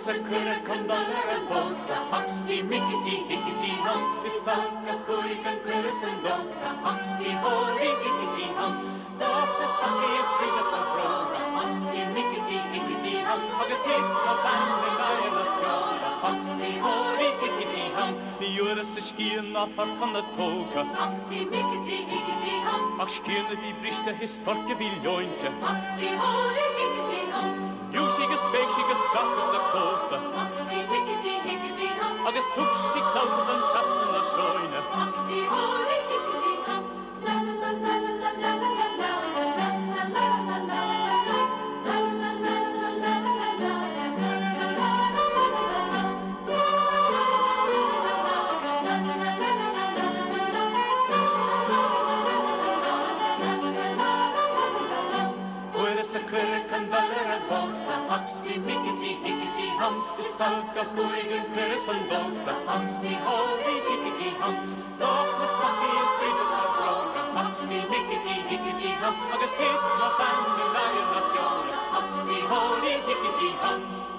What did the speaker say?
sa cura condollar a bosa, huxty mickety hickety hum, Isaka cui can cura sandosa, huxty holy hickety hum, Dorcas Bucky is great up a froda, huxty mickety hickety hum, August if a family by a froda, huxty holy hickety hum, Ni jura sa skien na farkan a toga, huxty mickety hickety hum, Ach skien vi brista his farke vi lointe, huxty holy hickety hum, Júsigus beigsigus strakas a kóta, huxty mickety hickety hum, Agus hugsi clouted an tasna na soine, huxty holy hickety hum, la la la la la la la la la la la la la la. Huxty mickety hickety hum, the sulka cooing and curse and bosa, huxty holy hickety hum, dog was lucky and straight of our road, huxty mickety hickety hum, August hit my family lion of Fiona, huxty holy hickety hum.